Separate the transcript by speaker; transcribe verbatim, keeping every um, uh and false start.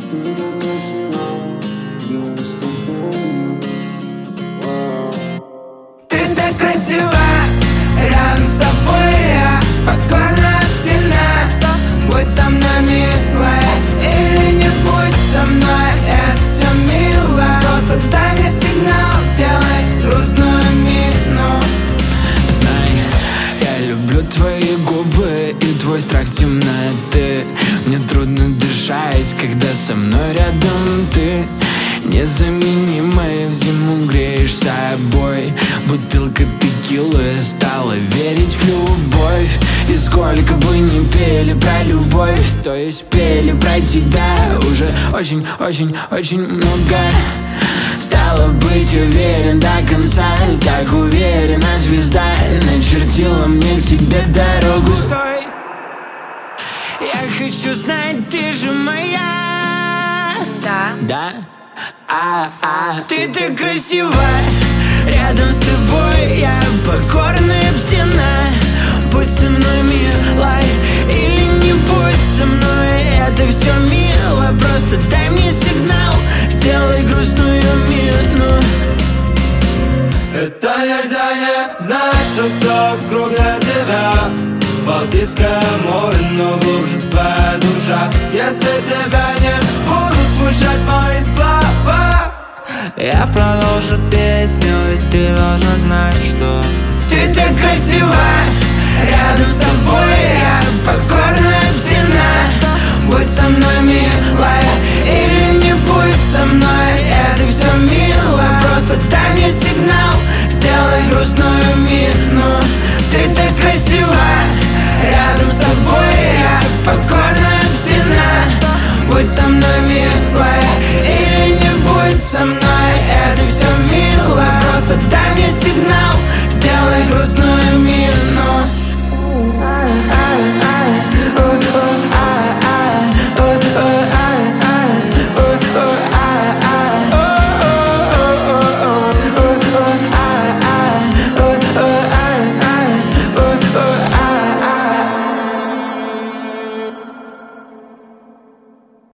Speaker 1: Ты так красива, рядом с тобой я покорно обсена. Будь со мной, милая, или не будь со мной, это все мило. Просто дай мне сигнал, сделай грустную мину.
Speaker 2: Знай, я люблю твои губы и твой страх темноты. Мне трудно дышать, когда со мной рядом ты. Незаменимая, в зиму греешь собой. Бутылка текилы стала верить в любовь. И сколько бы ни пели про любовь, то есть пели про тебя уже очень-очень-очень много. Стало быть уверен до конца, так уверена звезда начертила мне к тебе дорогу. Стой, я хочу знать, ты же моя.
Speaker 3: Да.
Speaker 2: Да? А-а, ты так красива, рядом с тобой я покорно обсена. Будь со мной, милой, или не будь со мной, это все мило. Просто дай мне сигнал, сделай грустную мину.
Speaker 4: Это нельзя не знать, что все вокруг для тебя Балтийское море, но глубже твоя душа. Если тебя не будут смущать мои слова,
Speaker 1: я продолжу песню, ведь ты должна знать, что ты так красива, рядом с тобой я покорно обсена. Будь со мной, милая, или не будь со мной, это все мило. Просто дай мне сигнал, сделай грустную мину. Ты так красива, рядом с тобой я покорно обсена. Будь со мной,